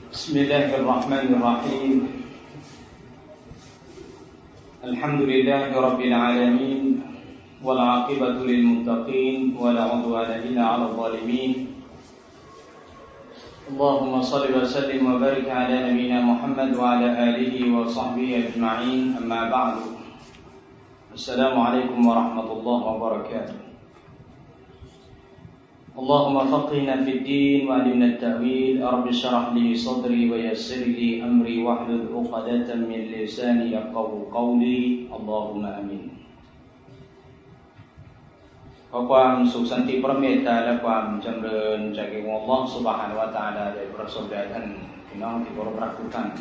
بسم الله الرحمن الرحيم الحمد لله رب العالمين والعاقبة للمتقين ولا عدوان إلا على الظالمين اللهم صل وسلم وبارك على نبينا محمد وعلى آله وصحبه أجمعين أما بعد السلام عليكم ورحمة الله وبركاته اللهم فقهنا في الدين وعلمنا التأويل رب اشرح لي صدري ويسر لي أمري واحلل عقدة من لساني يفقهوا قولي اللهم آمين ขอความสุขสันติพระเมตตาและความจำเริญจากอัลลอฮฺซุบฮานะฮูวะตะอาลาได้ประสบแด่ท่านพี่น้องที่เคารพรักทุกท่าน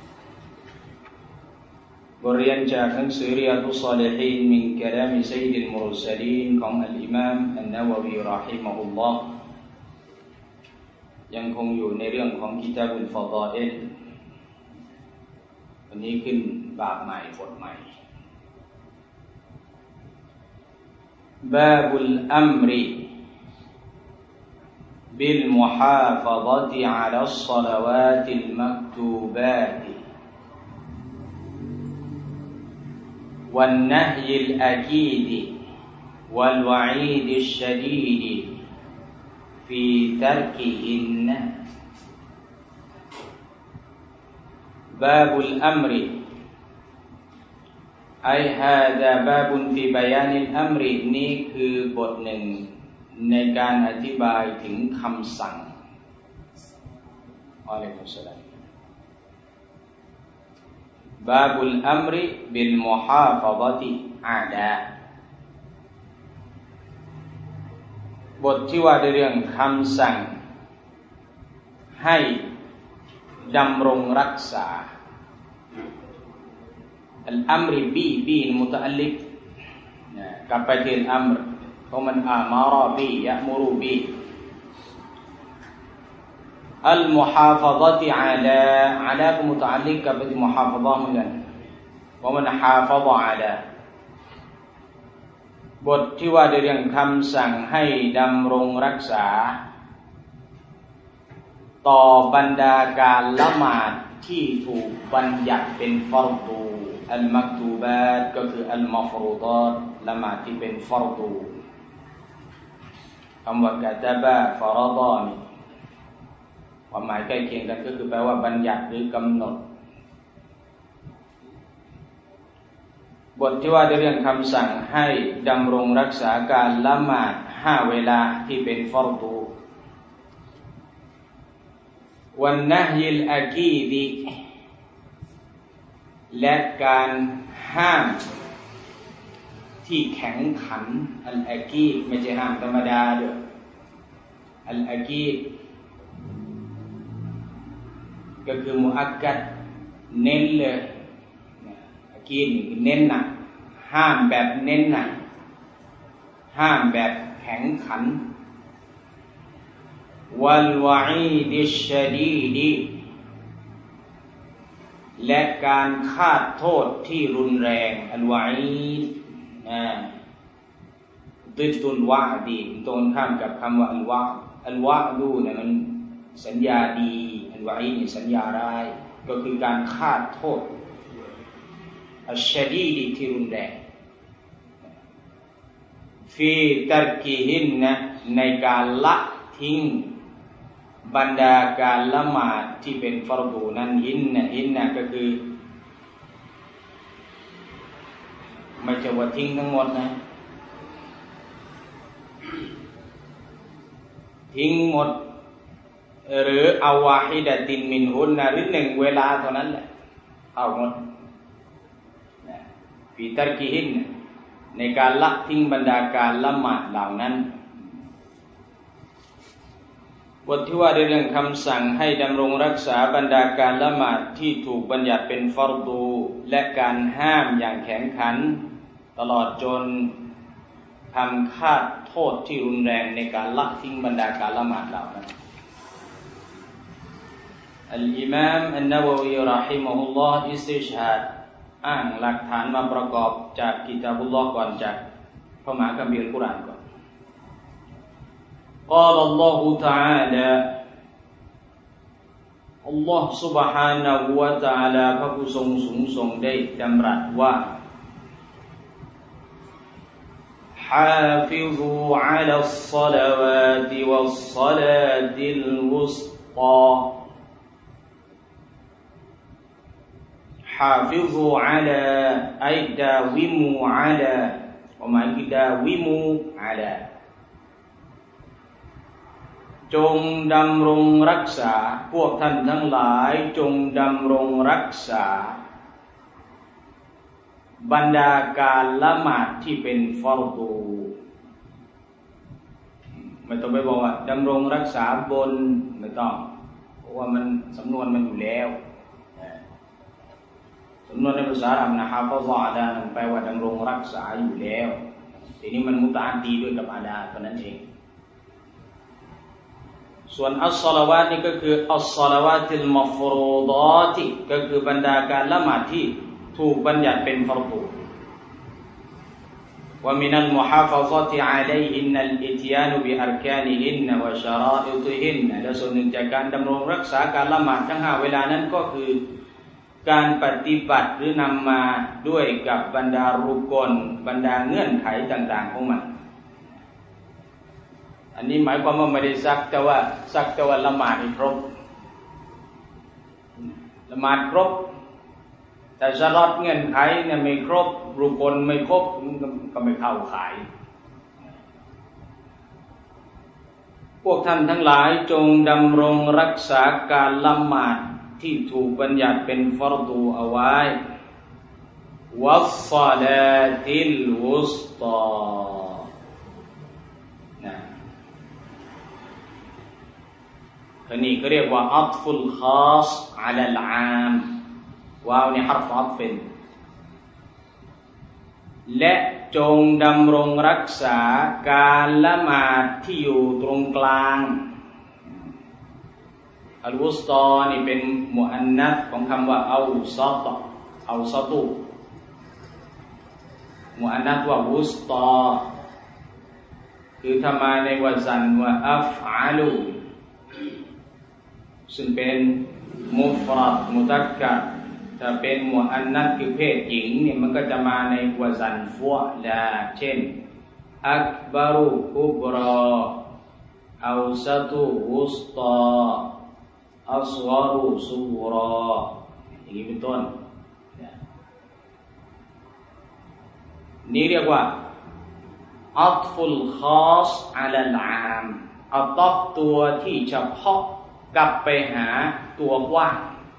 บทเรียนจากหนังสือริยาดุศศอลิฮีนมินกะลามิซัยยิดมุรสลีนของอัลอิมามอันนะวะวีเราะฮิมะฮุลลอฮ์ยังคงอยู่ในเรื่องของกิตาบุลฟะฎออิลวันนี้ขึ้นบาปใหม่บทใหม่บาบุลอัมริบิลมุฮาฟะฎะติอะลัศศอลาวาติลมักตูบาตوالنهي الأكيد والوعيد الشديد في تركهن باب الأمر أي هذا باب في بيان الأمر นี่คือบทหนึ่งในการอธิบายถึงคำสั่งอะลัยกุมสสลามบาบุลอัมริบิลมุฮาฟะฎะติอาลาบทที่ว่าด้วยเรื่องคำสั่งให้ดำรงรักษาอัลอัมริบีมุตะอัลลิกกลับไปที่อัมรเพราะมันอามาราบียะมุรุบีอัลมุฮาฟะฎะติอะลาอะลาก็มุตะอัลลิกกับที่มุฮาฟะฎะเหมือนกันว่ามันฮาฟะฎะอะลาบทที่ว่าด้วยเรื่องคำสั่งให้ดำรงรักษาต่อบรรดาการละหมาดที่ถูกบัญญัติเป็นฟัรดูอัลมักตูบาตก็คืออัลมัฟรูฎอตละหมาดที่เป็นฟัรดูคำว่ากะตะบะฟะรฎอนี่ความหมายใกล้เคียงกันก็คือแปลว่าบัญญัติหรือกำหนดบทที่ว่าด้วยเรื่องคำสั่งให้ดำรงรักษาการละหมาด5เวลาที่เป็นฟัรดูวันนะฮิลอากีดิและการห้ามที่แข็งขันอัลอากีดไม่ใช่ห้ามธรรมดาด้วยอัลอากีดก็คือมุอักกัดเน้นเลยอากีดนี่คือเน้นหนักห้ามแบบเน้นหนักห้ามแบบแข็งขันวัลวะอีดิชชะดีดีและการคาดโทษที่รุนแรงอัลวะอีดิดตุลวะดีตรงข้ามกับคำว่าอัลวะดูเนี่ยมันสัญญาดีอัลวะอีนี่สัญญาร้ายก็คือการคาดโทษอัชชะดีดีที่รุนแรงฟีตัรกิฮินนะในการละทิ้งบรรดาการละหมาดที่เป็นฟัรดูนั้นหินนะก็คือไม่ใช่ว่าทิ้งทั้งหมดนะทิ้งหมดหรือเอาวาฮิดะตินมินฮุนนะหรือ1เวลาเท่านั้นแหละเอาหมดฟีตัรกิฮินในการละทิ้งบรรดาการละหมาดเหล่านั้นบทที่ว่าด้วยเรื่องคำสั่งให้ดำรงรักษาบรรดาการละหมาดที่ถูกบัญญัติเป็นฟัรดูและการห้ามอย่างแข็งขันตลอดจนทำคาดโทษที่รุนแรงในการละทิ้งบรรดาการละหมาดเหล่านั้นอัลอิมามอันนะวะวีเราะฮิมะฮุลลอฮ์อิสติชฮาดอ้างหลักฐานมาประกอบจากกิตาบุลลอฮ์ก่อนจากพระมหาคัมภีร์อัลกุรอานก่อน قال الله تعالى อัลลอฮฺ سبحانه และ تعالى พระผู้ทรงสูงส่งได้ดำรัสว่า حافظوا على الصلوات والصلاة الوسطى حافظوا على أي داوموا على وما داوموا على จงดำรงรักษาพวกท่านทั้งหลายจงดำรงรักษาบรรดาการละหมาดที่เป็นฟัรดูไม่ต้องไปบอกว่าดำรงรักษาบนไม่ต้องเพราะว่ามันสำนวนมันอยู่แล้วสำนวนในภาษาอาหรับนะฮะฟะซะอาดาแปลว่าดำรงรักษาอยู่แล้วทีนี้มันมุตะอัดดีด้วยกับอาดาเท่านั้นเองส่วนอัศลาวาตนี่ก็คืออัศลาวาติลมัฟรูฎอติก็คือบรรดาการละหมาดที่ถูกบัญญัติเป็นฟัรดูว่ามินัลมุฮาฟะซะติอะลัยฮินนัลอิตยานุบิอัรกานิฮินวะชะรออิติฮินและส่วนหนึ่งจากการดำรงรักษาการละหมาดทั้ง5เวลานั้นก็คือการปฏิบัติหรือนำมาด้วยกับบรรดารุกลบรรดาเงื่อนไขต่างๆของมันอันนี้หมายความว่าไม่ได้ซักแต่ว่าละหมาดให้ครบละหมาดครบแต่ชะรอตเงื่อนไขเนี่ยไม่ครบรุกลไม่ครบก็ไม่เข้าข่ายพวกท่านทั้งหลายจงดำรงรักษาการละหมาดที่ถูกบัญญัติเป็นฟัรดูเอาไว้วัศศอลาติลวุสตอนะอันนี้ก็เรียกว่าอัฏฟุลคอสอะลัลอามว้าวนี่ฮัรฟอัฏฟินและจงดำรงรักษาการละหมาดที่อยู่ตรงกลางอัลวุสตอนี่เป็นมุอันนัสของคำว่าเอาซอตเอาซอตุมุอันนัสว่าวุสตอคือทำมาในวซันว่าอัฟอาลูซึ่งเป็นมุฟรัดมุตักกะถ้าเป็นมุอันนัสคือเพศหญิงเนี่ยมันก็จะมาในวซันฟัวลาเช่นอักบารุกุบรอเอาซาตุวุสตออัศวารุซูรออย่างนี้เป็นต้นนี่เรียกว่าอัฏฟุลคอสอะลัลอามอัฏฟตัวที่เฉพาะกลับไปหาตัวกว้าง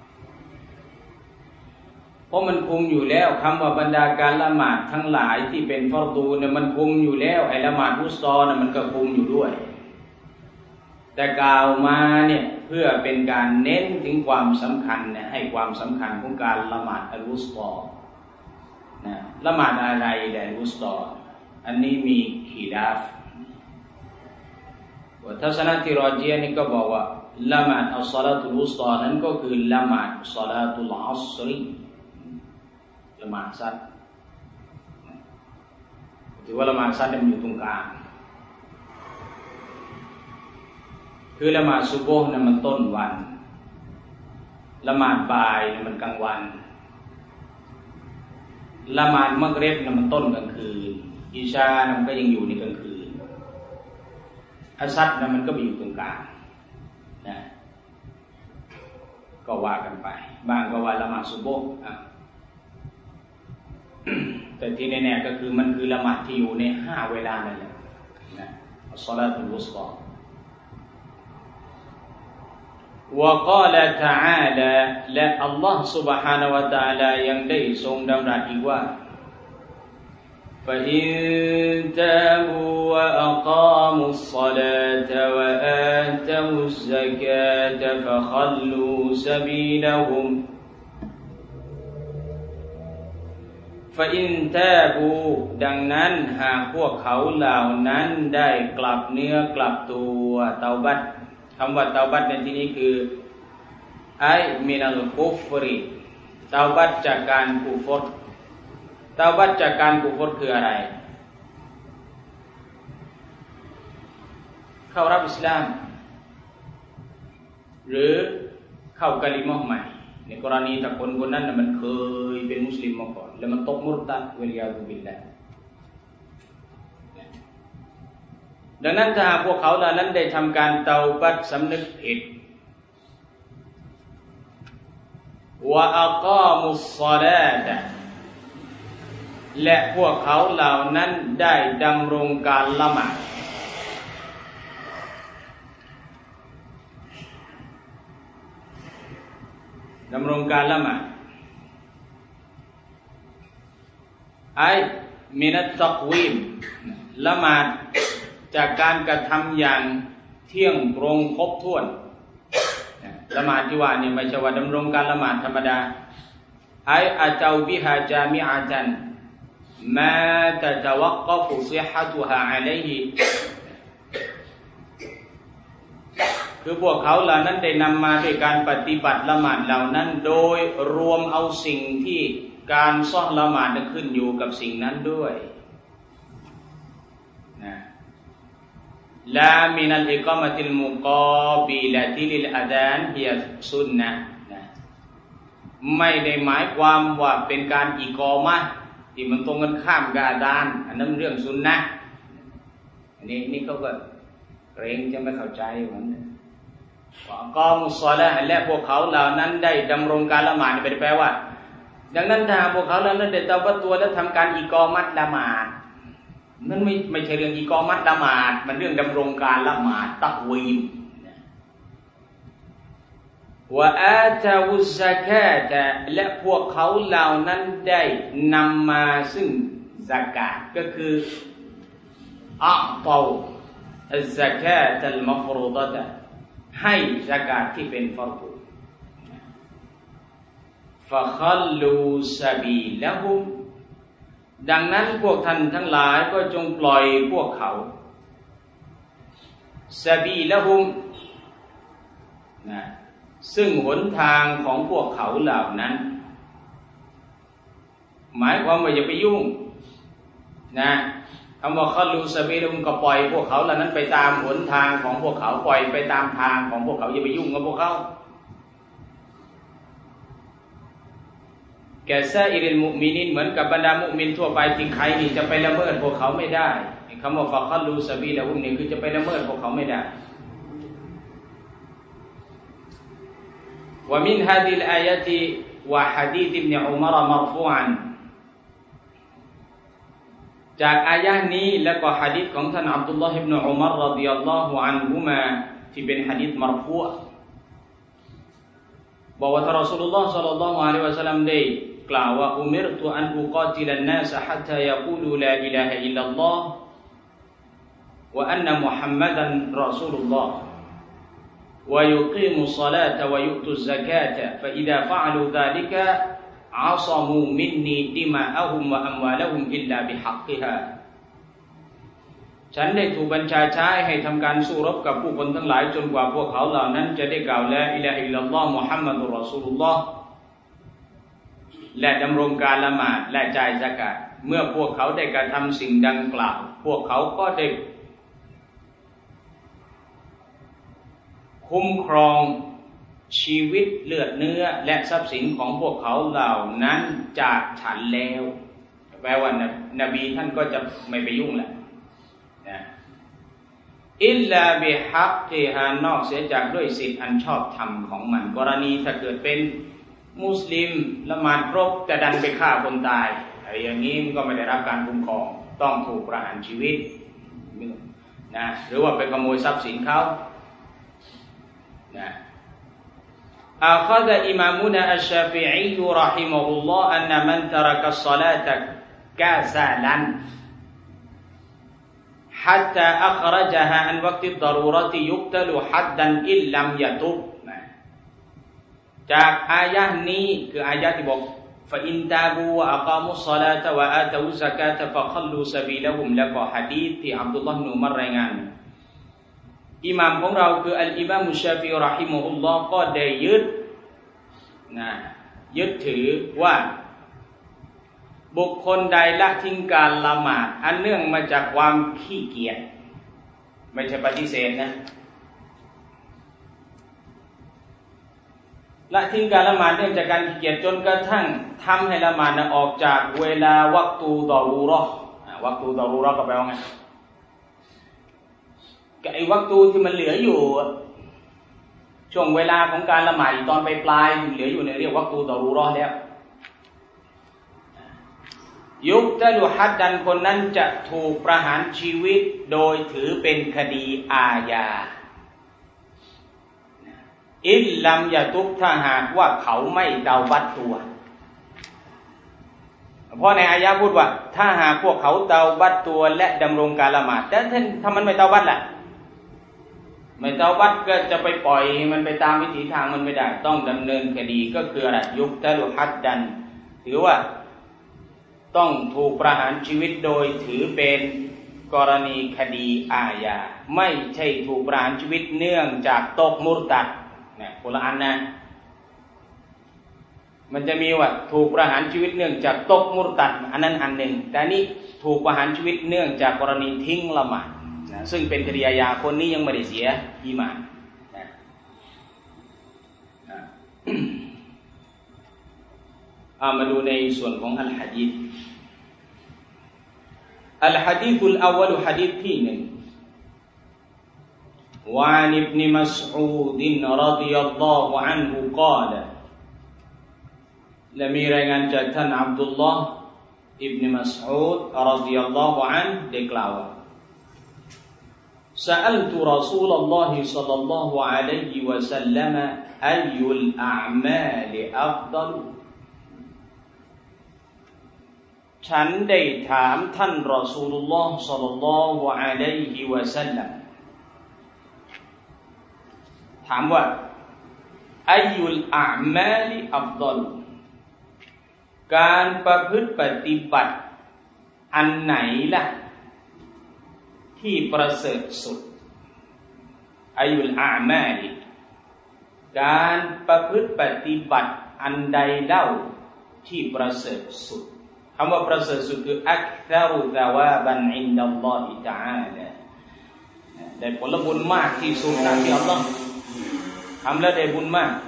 เพราะมันคุมอยู่แล้วคำว่าบรรดาการละหมาดทั้งหลายที่เป็นฟัรดูเนี่ยมันคุมอยู่แล้วไอ้ละหมาดวุสตอเนี่ยมันก็คุมอยู่ด้วยแต่กล่าวมาเนี่ยเพื่อเป็นการเน้นถึงความสำคัญเนี่ยให้ความสำคัญของการละหมาดอัลวุสตอนะละหมาดอะไรอัลวุสตออันนี้มีขีลาฟว่าทัศนะที่รอจียนี่ก็บอกว่าละหมาดอัลศอลาตุลวุสตอนั้นก็คือละหมาดศอลาตุลอัศรละหมาดซัดถือว่าละหมาดซัดมันอยู่ตรงกลางคือละหมาดซุบฮ์เนี่ยมันต้นวันละหมาดบ่ายเนี่ยมันกลางวันละหมาดมักริบเนี่ยมันต้นกลางคืนอิชาเนี่ยมันก็ยังอยู่ในกลางคืนอัสซัดเนี่ยมันก็ไปอยู่ตรงกลางนะก็ว่ากันไปบางก็ว่าละหมาดซุบฮ์แต่ที่แน่ๆก็คือมันคือละหมาดที่อยู่ใน5เวลานั่นแหละนะอัศศอลาตุลวุสตอوقال تعالى และอัลลอฮฺ سبحانه และ تعالى ยังได้ทรงดำรัสอีกว่า فإن تابوا وأقاموا الصلاة وآتوا الزكاة فخلوا سبيلهم فإن تابوا ดังนั้นหากพวกเขาเหล่านั้นได้กลับเนื้อกลับตัวเตาบัตคำว่าเตาบัตในที่นี้คือไอมินัลกุฟริเตาบัตจากการกุฟรเตาบัตจากการกุฟรคืออะไรเข้ารับอิสลามหรือเข้ากะลิมะห์ใหม่ในกรณีถ้าคนคนนั้นมันเคยเป็นมุสลิมมาก่อนแล้วมันตกมุรตัดวะลิยาซุบิลลาห์ดังนั้นถ้าพวกเขาเหล่านั้นได้ทำการเตาบัตสำนึกผิดวะอักามุศศอลาตะและพวกเขาเหล่านั้นได้ดำรงการละหมาดดำรงการละหมาดมินัตตักวีมละหมาดจากการกระทำอย่างเที่ยงตรงครบถ้วนละหมาดที่ว่าเนี่ยไม่ใช่ว่าดำรงการละหมาดธรรมดาอาเจาบิฮาจามิอะตันมาตะตะวักกะฟุซิฮะตุฮาอะลัยฮิคือพวกเขาเหล่านั้นได้นำมาด้วยการปฏิบัติละหมาดเหล่านั้นโดยรวมเอาสิ่งที่การซ่อละหมาดขึ้นอยู่กับสิ่งนั้นด้วยนะลามินัลอิกามะติลมุกอบิละติลิลอะซานฮิยะซุนนะห์นะไม่ได้หมายความว่าเป็นการอิกอมะห์ที่มันตรงกันข้ามกับอาซานอันนั้นเรื่องซุนนะห์อันนี้เขาก็เกรงจะไม่เข้าใจเหมือนกันกอมุศศอลาห์และพวกเขาเหล่านั้นได้ดำรงการละหมาดเป็นแปลว่าดังนั้นถ้าพวกเขาเหล่านั้นได้เตาบัตตัวและทำการอิกอมัตละหมาดมันไม่ใช่เรื่องอิกอมัตละหมาดมันเรื่องดำรงการละหมาดตักวีมวะอาตาวุซะกาตะและพวกเขาเหล่านั้นได้นำมาซึ่งซะกาตก็คืออัตออัซซะกาตัลมัฟรูฎะตะให้ซะกาตที่เป็นฟัรฎฟะคัลลูซะบีละฮุมดังนั้นพวกท่านทั้งหลายก็จงปล่อยพวกเขาซะบีละฮุมนะซึ่งหนทางของพวกเขาเหล่านั้นหมายความว่าอย่าไปยุ่งนะคำว่าคัลลูซะบีละฮุมก็ปล่อยพวกเขาเหล่านั้นไปตามหนทางของพวกเขาปล่อยไปตามทางของพวกเขาอย่าไปยุ่งกับพวกเขาแก่ซาอิริลมุมินีนเหมือนกับบรรดามุมินทั่วไปที่ใครนี่จะไปละเมิดพวกเขาไม่ได้คำว่าฟะคัลลูซะบีละฮุมนี่คือจะไปละเมิดพวกเขาไม่ได้วะมินฮาซิลอายะติวะหะดีษอิบนุอุมัรมัรฟูอันจากอายะห์นี้แล้วก็หะดีษของท่านอับดุลลอฮ์อิบนุอุมัรรอฎิยัลลอฮุอันฮุมาที่เป็นหะดีษมัรฟูอะห์บอกว่าท่านรอซูลุลลอฮ์ศ็อลลัลลอฮุอะลัยฮิวะซัลลัมได้กล่าวว่าอุมิรตุอันอุกาติลันนาสฮัตตายะกูลูลาอิลาฮะอิลลัลลอฮ์วะอันนะมุฮัมมัดันรอซูลุลลอฮ์วะยุกีมุศศอลาตะวะยุตุซซะกาตะฟะอิซาฟะอะลูซาลิกะอะศะมูมินนีดิมาอะฮุมวะอัมวาละฮุมอิลลาบิฮักกิฮาฉันได้ถูกบัญชาใช้ให้ทำการสู้รบกับผู้คนทั้งหลายจนกว่าพวกเขาเหล่านั้นจะได้กล่าวลาอิลาฮะอิลลัลลอฮ์มุฮัมมัดุรรอซูลุลลอฮ์และดำรงการละหมาดและจ่ายซะกาตเมื่อพวกเขาได้กระทำสิ่งดังกล่าวพวกเขาก็ได้คุ้มครองชีวิตเลือดเนื้อและทรัพย์สินของพวกเขาเหล่านั้นจากฉันแล้วแปลว่านบีท่านก็จะไม่ไปยุ่งแหละนะอิลลาบิฮักกิฮานอกเสียจากด้วยสิทธิอันชอบธรรมของมันกรณีถ้าเกิดเป็นมุสลิมละหมาดครบแต่ดันไปฆ่าคนตายอะไรอย่างนี้มันก็ไม่ได้รับการคุ้มครองต้องถูกประหารชีวิตนะหรือว่าไปขโมยทรัพย์สินเขานะأخذ إمامنا الشافعي رحمه الله أن من ترك الصلاة كسلا حتى أخرجها عن وقت الضرورة يقتل حدا إن لم يتب จากอายะห์นี้คืออายะห์ที่บอกฟะอินตาบูวะอักามุศศอลาตะวะอาตาอุซซะกาตะฟะคัลลูซะบีละฮุมแล้วก็หะดีษที่อับดุลลอฮ์อิบนุอุมัรรายงานอิหม่ามของเราคืออัลอิมามุชชาฟิอีเราะฮิมะฮุลลอฮ์ก็ได้ยึดถือว่าบุคคลใดละทิ้งการละหมาดอันเนื่องมาจากความขี้เกียจไม่ใช่ปฏิเสธนะละทิ้งการละหมาดเนื่องจากการขี้เกียจจนกระทั่งทำให้ละหมาดออกจากเวลาวักตูดอรูเราะห์วักตูดอรูเราะห์ก็แปลว่าไงไอ้วักตูที่มันเหลืออยู่ช่วงเวลาของการละหมาดตอนปลายเหลืออยู่ในเรียกวักตูดอรูเราะห์แล้วยุคตะลุฮัดดันคนนั้นจะถูกประหารชีวิตโดยถือเป็นคดีอาญาอิลลัมยะตุบถ้าหากว่าเขาไม่เตาบัตตัวเพราะในอายะพูดว่าถ้าหากพวกเขาเตาบัตตัวและดำรงการละหมาดแต่ถ้ามันไม่เตาบัตล่ะไม่เตาบัตก็จะไปปล่อยมันไปตามวิถีทางมันไม่ได้ต้องดำเนินคดีก็คืออะไรยุคตะลุฮัดดันถือว่าต้องถูกประหารชีวิตโดยถือเป็นกรณีคดีอาญาไม่ใช่ถูกประหารชีวิตเนื่องจากตกมุรตัดเนี่ยคนละอันนะมันจะมีว่าถูกประหารชีวิตเนื่องจากตกมุรตัดอันนั้นอันหนึ่งแต่นี้ถูกประหารชีวิตเนื่องจากกรณีทิ้งละหมาดนะซึ่งเป็นคดีอาญาคนนี้ยังไม่ได้เสียอีหม่านนะมาดูในส่วนของอัลหะดีษالحديث الأول حديث ที่หนึ่ง وعن ابن مسعود رضي الله عنه قال และมีรายงานจากท่านอับดุลลอฮ์อิบนุมัสอูดรอฎิยัลลอฮุอันฮุได้กล่าวว่า سألت رسول الله صلى الله عليه وسلم أي الأعمال أفضلฉันได้ถามท่านรอซูลุลลอฮ์ศ็อลลัลลอฮุอะลัยฮิวะซัลลัมถามว่าอัยยุลอามาลิอัฟฎอลการประพฤติปฏิบัติอันไหนล่ะที่ประเสริฐสุดอัยยุลอามาลิการประพฤติปฏิบัติอันใดเล่าที่ประเสริฐสุดคำว่าประเสริฐสุดคืออักษรุซะวาบันอินดัลลอฮิตะอาลาได้ผลบุญมากที่สุดนะที่อัลลอฮ์ทำแล้วได้บุญมาก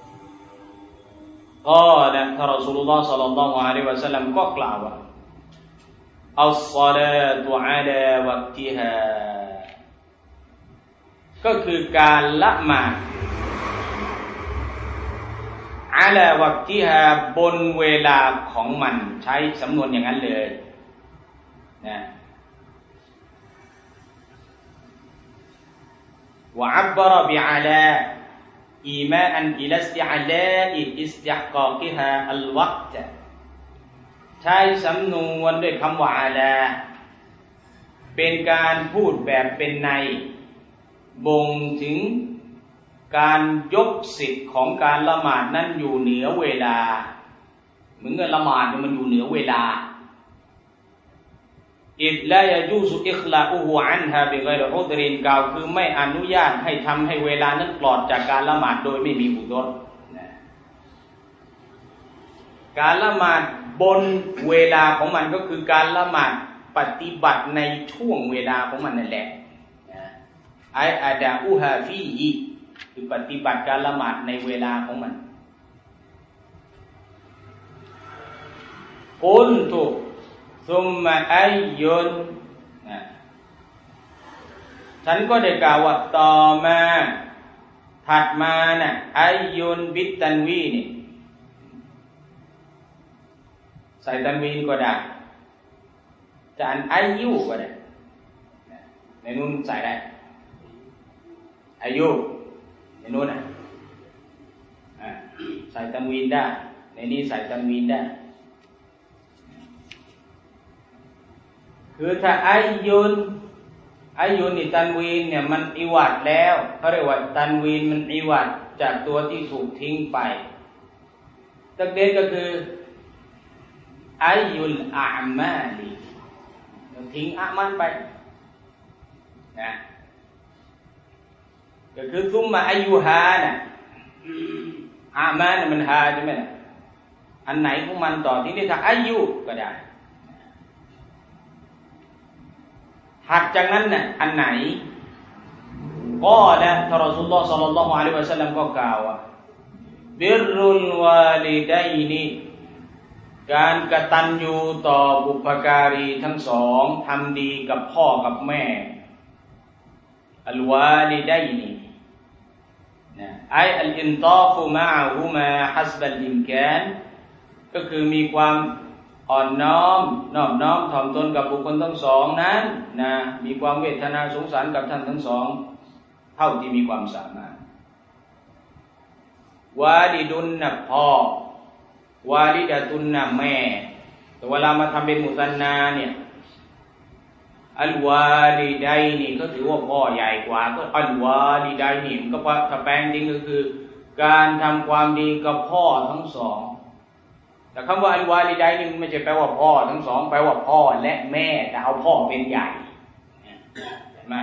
ก็และท่านรอซูลุลลอฮ์ศ็อลลัลลอฮุอะลัยฮิวะซัลลัมก็กล่าวว่าอัศศอลาตุอะลาวักติฮาก็คือการละหมาดอะลาวักติฮาบนเวลาของมันใช้สำนวนอย่างนั้นเลยนะวะอับบะรบิอะลาอีมาอันอิลัสติอะลาอิสติฮกอกิฮาอัลวักตใช้สำนวนด้วยคำว่าอะลาเป็นการพูดแบบเป็นในบ่งถึงการยกสิทธิ์ของการละหมาดนั้นอยู่เหนือเวลาเหมือนกับละหมาดมันอยู่เหนือเวลาอิดลายะยูซุอิคลาอูฮุอันฮาบิฆอยริอุดรินกล่าวคือไม่อนุญาตให้ทำให้เวลานั้นปลอดจากการละหมาดโดยไม่มีอุดรการละหมาดบนเวลาของมันก็คือการละหมาดปฏิบัติในช่วงเวลาของมันนั่นแหละไออาดาอูฮาฟีอีคือปฏิบัติการละหมาดในเวลาของมันกุลตุซุมมะอัยยุนฉันก็ได้กล่าวว่าต่อมาถัดมาน่ะอัยยุนบิตตันวีนี่ใส่ตันวีนก็ได้จะอ่านอายุก็ได้ในนู้นใส่ได้อายุในนู้นใส่ตันวีนได้ในนี้ใส่ตันวีนได้คือถ้าอายุนนี่ตันวีนเนี่ยมันอิวัดแล้วเขาเรียกว่าตันวีนมันอิวัดจากตัวที่ถูกทิ้งไปตักเดนก็คืออายุลอามาลีทิ้งอามันไปนะก็คือซุมมาอายุฮานะอามันมันฮาใช่ไหมนะอันไหนของมันต่อที่นี่ถ้าอายุก็ได้หักจากนั้นน่ะอันไหนก็แล้วท่านรอซูลุลลอฮ์ศ็อลลัลลอฮุอะลัยฮิวะซัลลัมก็กล่าวว่าบิรุลวาลิดัยนิการกตัญญูต่อบุพการีทั้งสองทำดีกับพ่อกับแม่อัลวาลิดัยนินะอัลอินตาฟุมะอะฮุมาฮัสบัลอิมกานก็คือมีความอ่อนน้อมนอบน้อมถ่อมตนกับบุคคลทั้งสองนั้นนะมีความเวทนาสงสารกับท่านทั้งสองเท่าที่มีความสามารถวาลิดุนนะพ่อวาลิดะตุนนะแม่แต่เวลามาทำเป็นมุซันนาเนี่ยอัลวาลิดัยนี่ก็ถือว่าพ่อใหญ่กว่าก็อัลวาลิดัยนี่มันก็ถ้าแปลงจริงก็คือการทำความดีกับพ่อทั้งสองแต่คำว่าอัลวาลิดัยนี่มันไม่ใช่แปลว่าพ่อทั้งสองแปลว่าพ่อและแม่แต่เอาพ่อเป็นใหญ่เห็นไหม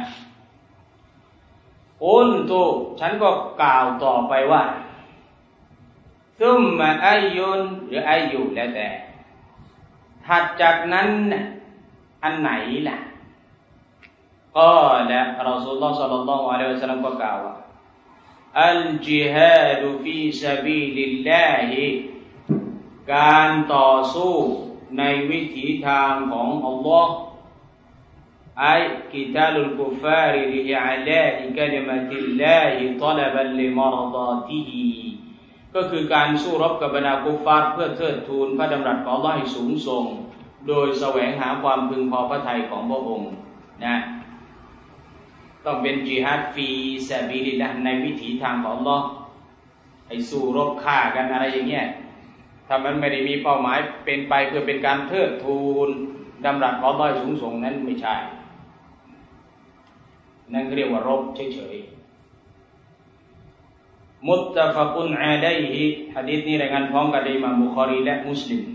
อุนตุฉันก็กล่าวต่อไปว่าซุมมะอายุนหรืออายุแล้วแต่ถัดจากนั้นอันไหนล่ะก็และรอซูลุลลอฮ์ศ็อลลัลลอฮุอะลัยฮิวะซัลลัมก็กล่าวว่าอัลจิฮาดฟีซะบีลิลลาฮิการต่อสู้ในวิถีทางของอัลลอฮ์กิตาลุลกุฟาริลิอะลาอิกะลิมะติลลาฮิตอลับันลิมารฎาติฮิก็คือการสู้รบกับบรรดากุฟฟาร์เพื่อเทิดทูนพระดำรัสของอัลลอฮ์ให้สูงส่งโดยแสวงหาความพึงพอพระทัยของพระองค์นะต้องเป็นจิฮาดฟีซะบีลิลลาฮ์ในวิถีทางของอัลลอฮ์ให้สู้รบฆ่ากันอะไรอย่างเงี้ยถ้ามันไม่ได้มีเป้าหมายเป็นไปเพื่อเป็นการเทิดทูนดำรัสของอัลลอฮ์ให้สูงส่งนั้นไม่ใช่นั่นเรียกว่ารบเฉยๆมุตตะฟะกุนอะลัยฮิหะดีษนี้รายงานพร้อมกันโดยอิหม่ามบุคอรีและมุสลิม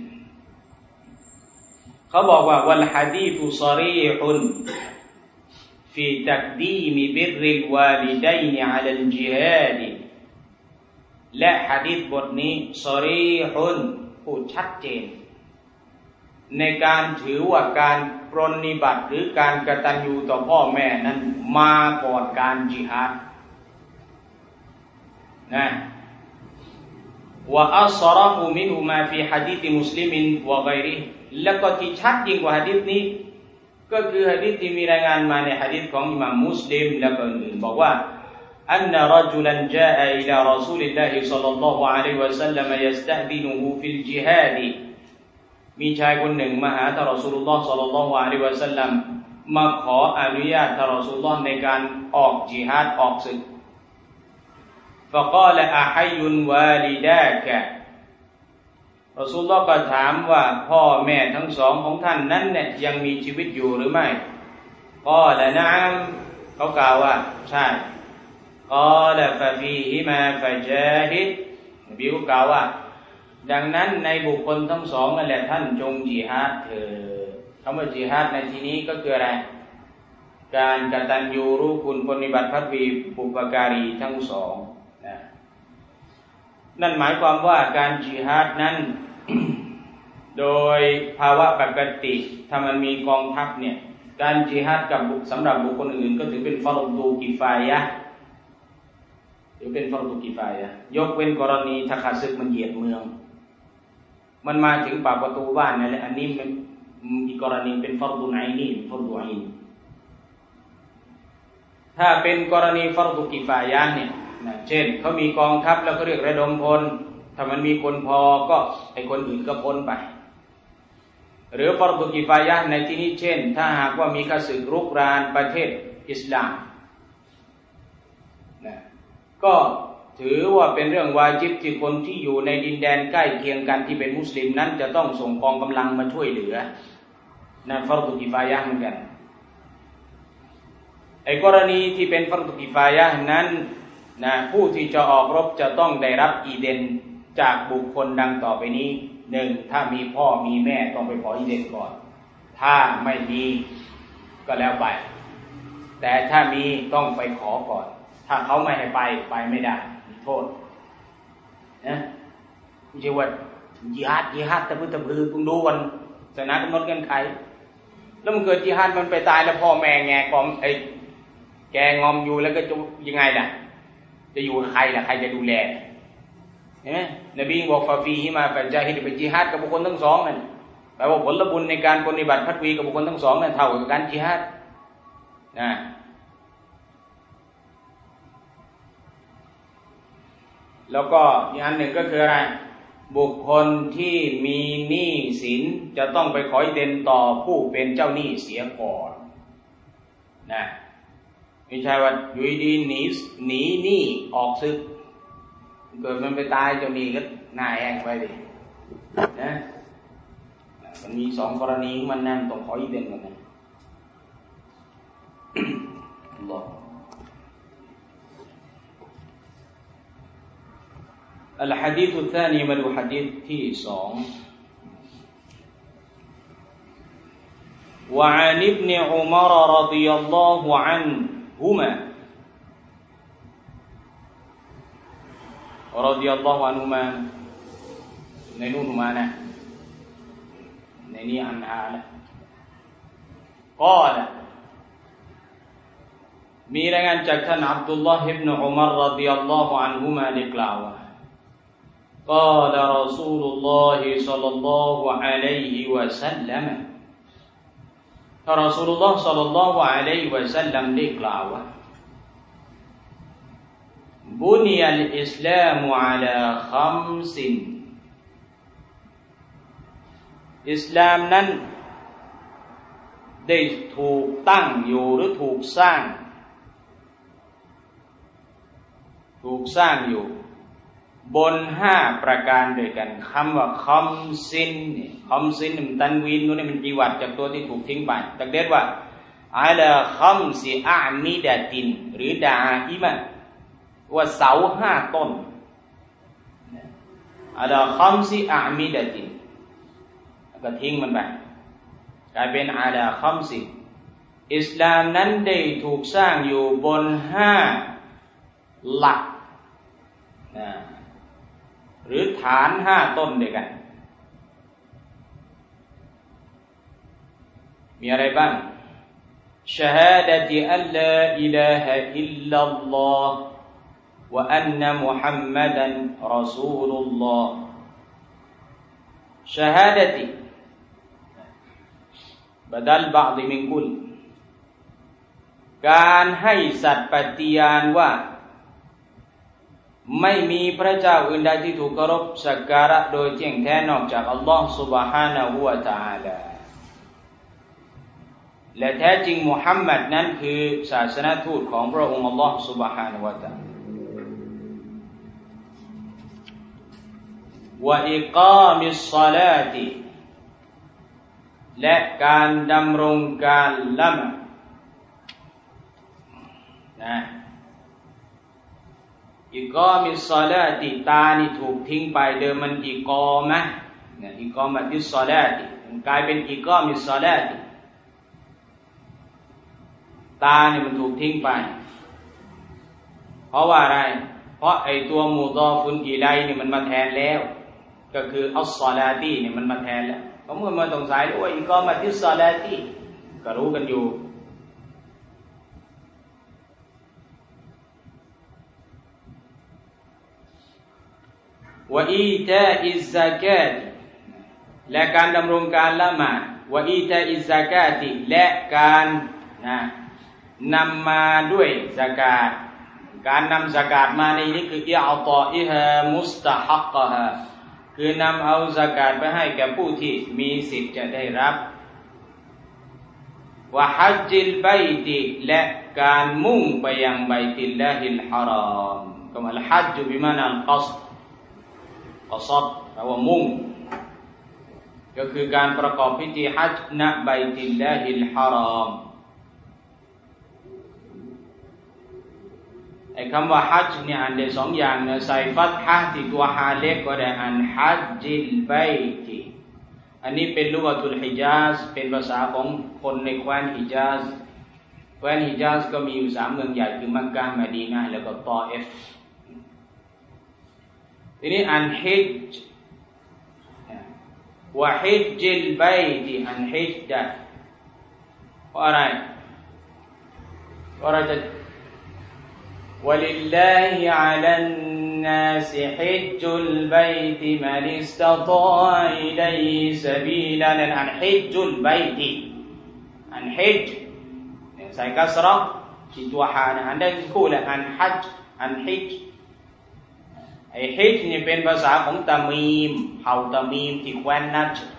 เขาบอกว่าวัลหะดีษศอรีฮุนฟีตักดีมบิรริลวาลิดัยนอะลัลญิฮาดและหะดีษบทนี้ศอรีฮุนพูดชัดเจนในการถือว่าการปรนนิบัติหรือการกตัญญูต่อพ่อแม่นั้นมาก่อนการญิฮาดนะวะอัศรฮุมินฮุมาฟีหะดีษมุสลิมวะฆอยริฮิแล้วก็ที่ชัดยิ่งกว่าหะดีษนี้ก็คือหะดีษที่มีรายงานมาในหะดีษของอิหม่ามมุสลิมและคนอื่นบอกว่าอันนะรจุลันจาอะอิลารอซูลิลลาฮิศ็อลลัลลอฮุอะลัยฮิวะซัลลัมยัสตะดินุฮูฟิลญิฮาดมีชายคนหนึ่งมาหาท่านรอซูลุลลอฮ์ศ็อลลัลลอฮุอะลัยฮิวะซัลลัมมาขออนุญาตท่านรอซูลุลลอฮ์ในการออกญิฮาดออกศึกفقال أحي والداك รอซูลุลลอฮ์ก็ถามว่าพ่อแม่ทั้งสองของท่านนั้นเนี่ยยังมีชีวิตอยู่หรือไม่ก็ละนะอัมเขากล่าวว่าใช่ก็ละฟะฟีฮิมาฟะจาฮิดนบีก็กล่าวว่าดังนั้นในบุคคลทั้งสองนั่นแหละท่านจงญิฮาดเถิดคำว่าญิฮาดในที่นี้ก็คืออะไรการกตัญญูรู้คุณปฏิบัติภัตวีบุพการีทั้งสองนั่นหมายความว่าการญิฮาดนั้น โดยภาวะปกติถ้ามันมีกองทัพเนี่ยการญิฮาดกับสำหรับบุคคลอื่นก็ถือเป็นฟารดูกิฟายะห์หรือเป็นฟารดูกิฟายะห์ยกเว้นกรณีถ้าข้าศึกมันเหยียบเมืองมันมาถึงปากประตูบ้านนั่นแหละอันนี้มันอีกกรณีเป็นฟารดูไอนีฟารดูไอนีถ้าเป็นกรณีฟารดูกิฟายะห์เนี่ยเช่นเขามีกองทัพแล้วก็เรียกระดมพลถ้ามันมีคนพอก็ไอ้คนอื่นก็พ้นไปหรือฟารดูกิฟายะห์ในที่นี้เช่นถ้าหากว่ามีข้าศึกรุกรานประเทศอิสลามก็ถือว่าเป็นเรื่องวาญิบที่คนที่อยู่ในดินแดนใกล้เคียงกันที่เป็นมุสลิมนั้นจะต้องส่งกองกำลังมาช่วยเหลือนั่นฟารดูกิฟายะห์เหมือนกันไอ้กรณีที่เป็นฟารดูกิฟายะห์นั้นผู้ที่จะออกรบจะต้องได้รับอีเดนจากบุคคลดังต่อไปนี้หนึ่งถ้ามีพ่อมีแม่ต้องไปขออีเดนก่อนถ้าไม่มีก็แล้วไปแต่ถ้ามีต้องไปขอก่อนถ้าเขาไม่ให้ไปไม่ได้มีโทษนะไม่ใช่ว่าญิฮาดตะพื้นคุณดูวันศาสนากำหนดเงื่อนไขแล้วมันเกิดญิฮาดมันไปตายแล้วพ่อแม่แงกอมแกงอมอยู่แล้วก็จะยังไงล่ะจะอยู่กับใครล่ะใครจะดูแลเห็นไหมนบีบอกฟาฟีฮิมาฟาจาฮิดไปจิฮาดกับบุคคลทั้งสองนั่นแปลว่าผลบุญในการปฏิบัติพัดวีกับบุคคลทั้งสองนั่นเท่ากับการจิฮาดนะแล้วก็อีกอันหนึ่งก็คืออะไรบุคคลที่มีหนี้สินจะต้องไปขอเดนต่อผู้เป็นเจ้าหนี้เสียก่อนนะไม่ใช่ว่าอยู่ดีหนีหนี้ออกซึกเกิดมันไปตายเจ้าหนี้ก็หน้าแห้งไปดินะมันมีสองกรณีมันนั่นต้องขอเดนกันนะหลอกالحديث الثاني มาดูหะดีษที่2 وعن ابن عمر رضي الله عنهما رضي الله عنهما ในนู่นมานะในนี้อันอาละقالมีรายงานจากท่านอับดุลลอฮ์อิบนุอุมัรรอฎิยัลลอฮุอันฮุมาได้กล่าวว่าقال رسول الله صلى الله عليه وسلم ท่านรอซูลุลลอฮ์ صلى الله عليه وسلم ได้กล่าวว่าบุนียัลอิสลามุอะลาคัมซินอิสลามนั้นได้ถูกตั้งอยู่หรือถูกสร้างอยู่บน5ประการด้วยกันคำว่าคัมซินมันตันวีนนี่มันจีวัดจากตัวที่ถูกทิ้งไปตักเด็ดว่าอะลาคัมซิอะมิดะตินหรือดาอิมะว่าเสา5ต้นอะลาคัมซิอะมิดะตินก็ทิ้งมันไปกลายเป็นอะลาคัมซิอิสลามนั้นได้ถูกสร้างอยู่บน5หลักหรือฐาน5ต้นด้วยกันมีอะไรบ้างชะฮาดะติอัลลาอิลาฮะอิลลัลลอฮ์วะอันนะมุฮัมมัดันรอซูลุลลอฮ์ชะฮาดะติبدل بعض من كل การให้สัตย์ปฏิญาณว่าไม่มีพระเจ้าอื่นใดที่ถูกเคารพสักการะโดยแจ้งแท้นอกจากอัลลอฮฺ سبحانه และ تعالى และแท้จริงมุฮัมมัดนั้นคือศาสนทูตของพระองค์อัลลอฮฺ سبحانه และ تعالى วะอิกามิศศอลาติและการดำรงการละหมาดนะอิกอมิศศอลาติตานี่ถูกทิ้งไปเดิมมันอิกอมะเนี่ยอิกอมะติศศอลาติมันกลายเป็นอิกอมิศศอลาติตานี่มันถูกทิ้งไปเพราะว่าอะไรเพราะไอตัวมุฎอฟุนอิลัยนี่มันมาแทนแล้วก็คืออัศศอลาตีนี่มันมาแทนแล้วเพราะเมื่อมาสงสัยว่าอิกอมะติศศอลาติก็รู้กันอยู่วะอีตาอิซซะกาตและการดำรงการละหมาดวะอีตาอิซซะกาตและการนำมาด้วยซะกาตการนำซะกาตมาในนี้คืออิอฏออิฮามุสตะฮักกะฮาคือนำเอาซะกาตไปให้แก่ผู้ที่มีสิทธิ์จะได้รับวะฮัจญิลบัยติและการมุ่งไปยังบัยติลลาฮิลฮารอมก็มัลฮัจญบิมานัลกัศดอัศดแปลว่ามุ่งก็คือการประกอบพิธีฮัจญ์ณบัยติลลาฮิลฮารอมไอ้คำว่าฮัจญ์เนี่ยอ่านได้2อย่างนะใส่ฟัตฮะห์ที่ตัวฮาเล็กก็ได้อ่านฮัจญิลบัยติอันนี้เป็นลุกะตุลฮิญาซเป็นภาษาของคนในแคว้นฮิญาซแคว้นฮิญาซก็มีอยู่3เมืองใหญ่คือมักกะฮ์มะดีนะห์แล้วก็ฏออิฟทีนี้อันฮิจญ์วะฮิจญิลบัยติอันฮิจญะเพราะอะไรเพราะเราจะวะลิลลาฮิอะลันน للناس حج البيت من استطاع إليه سبيلا อัน حج البيت อัน حج ใส่กัสเราะห์ที่ตัวหานะอันได้คู่แหละอัน حج อัน حج ไอ้ حج นี่เป็นภาษาของตะมีมเผ่าตะมีมที่แคว้นนัจด์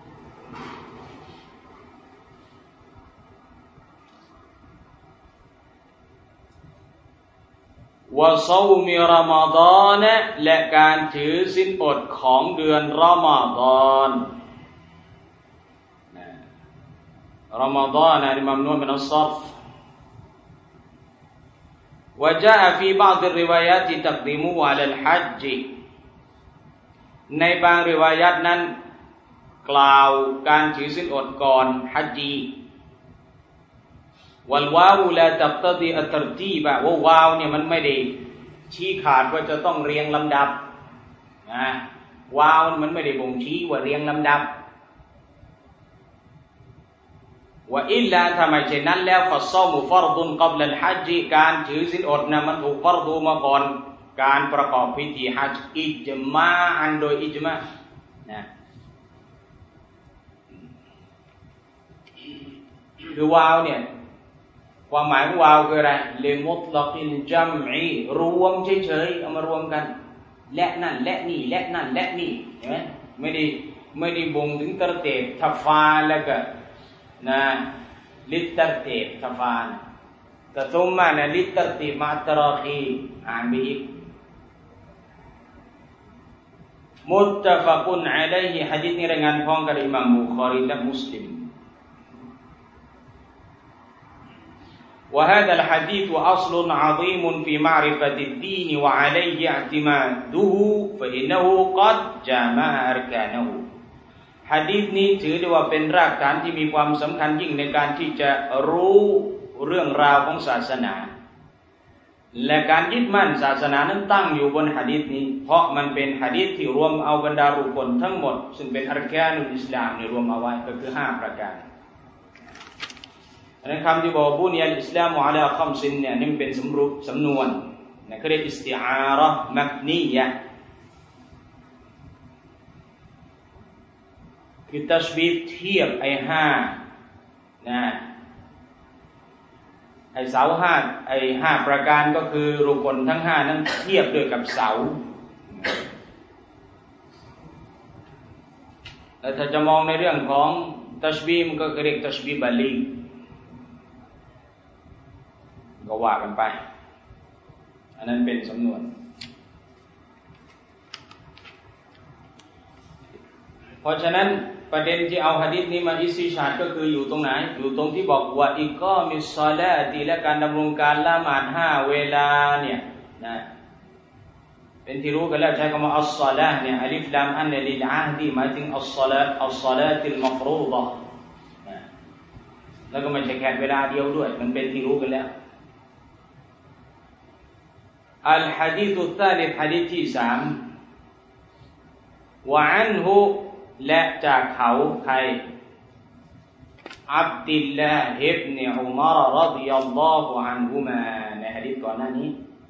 วะซอมรอมฎอนและการถือศีลอดของเดือนรอมฎอนรอมฎอนนี่มัมนูอ์มินัสศอรฟวะจาอะฟีบะอ์ฎิรริวายาตตักดีมุอะลัลฮัจญ์ในบางริวายาตนั้นกล่าวการถือศีลอดก่อนฮัจญีวัลวาวลาตักตะดีอัตตรตีบะวาวเนี่ยมันไม่ได้ชี้ขาดว่าจะต้องเรียงลำดับนะวาวมันไม่ได้บ่งชี้ว่าเรียงลำดับว่าอิลลาถ้าไม่เช่นนั้นแล้วฟัศศอมุฟัรดุนกับลัลฮัจญ์การถือศีลอดนะมันถูกฟัรดูมาก่อนการประกอบพิธีฮัจญ์อิจมาอันโดยอิจมานะคือวาวเนี่ยความหมายของวาวคืออะไรลิมุตลักินจัมอีรวมเฉยๆเอามารวมกันและนั่นและนี่และนั่นและนี่เห็นไหมไม่ได้บ่งถึงตรเตบทัฟาแล้วก็นะลิตรเตบทัฟานแต่ซุมมานะลิตรเตบมาตราคีอ่านไปอีกมุตตะฟะกุนอะลัยฮิหะดีษนี้รายงานพ้องกับอิหม่ามบุคอรีและมุสลิมوهذا الحديث أصل عظيم في معرفة الدين وعليه اعتماده فإنه قد جامع أركانه หะดีษนี้ถือได้ว่าเป็นรากฐานที่มีความสำคัญยิ่งในการที่จะรู้เรื่องราวของศาสนาและการยึดมั่นศาสนานั้นตั้งอยู่บนหะดีษนี้เพราะมันเป็นหะดีษที่รวมเอาบรรดารุกนทั้งหมดซึ่งเป็นอัรกานุลอิสลามนี่รวมเอาไว้ก็คือ5ประการอันนั้นคำที่บอกบุญยัลอิสลามุอะลาคัมซินเนี่ยนี่เป็นสำนวนนะเขาเรียกอิสติอาระห์มับนียะห์คือตัชบีฮ์เทียบไอ้5นะไอ้เสา5ไอ้5ประการก็คือรุกนทั้ง5นั้นเทียบด้วยกับเสาแล้วถ้าจะมองในเรื่องของตัชบีฮ์มันก็เรียกตัชบีฮ์บาลีก็ว่ากันไปอันนั้นเป็นสำนวนเพราะฉะนั้นประเด็นที่เอาหะดีษนี้มาอิสติชาดก็คืออยู่ตรงไหนอยู่ตรงที่บอกว่าอิกอมิศศอลาติและการดำรงการละหมาด5เวลาเนี่ยนะเป็นที่รู้กันแล้วใช้คำว่าอัศศอลาเนี่ยอัลิฟลามอันลิลอะฮดีหมายถึงอัศศอลาติลมัฟรูฎะห์นะแล้วก็ไม่ใช่แค่เวลาเดียวด้วยมันเป็นที่รู้กันแล้วالحديث الثالث حديث ที่3 وعنه และจากเขาใครอับดุลลาฮ์อิบนุอุมัรรอฎิยัลลอฮุอันฮุมาในหะดีษก่อนหน้านี้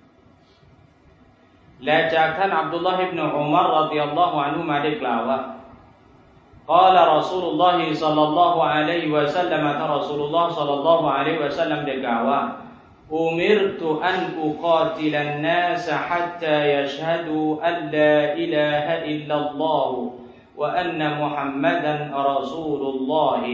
และจากท่านอับดุลลาฮ์อิบนุอุมัรรอฎิยัลลอฮุอันฮุมาได้กล่าวว่า قال رسول الله صلى الله عليه وسلم ท่านรอซูลุลลอฮ์ صلى الله عليه وسلم ได้กล่าวว่าأمرت أن أقاتل الناس حتى يشهدوا أن لا إله إلا الله وأن محمدا رسول الله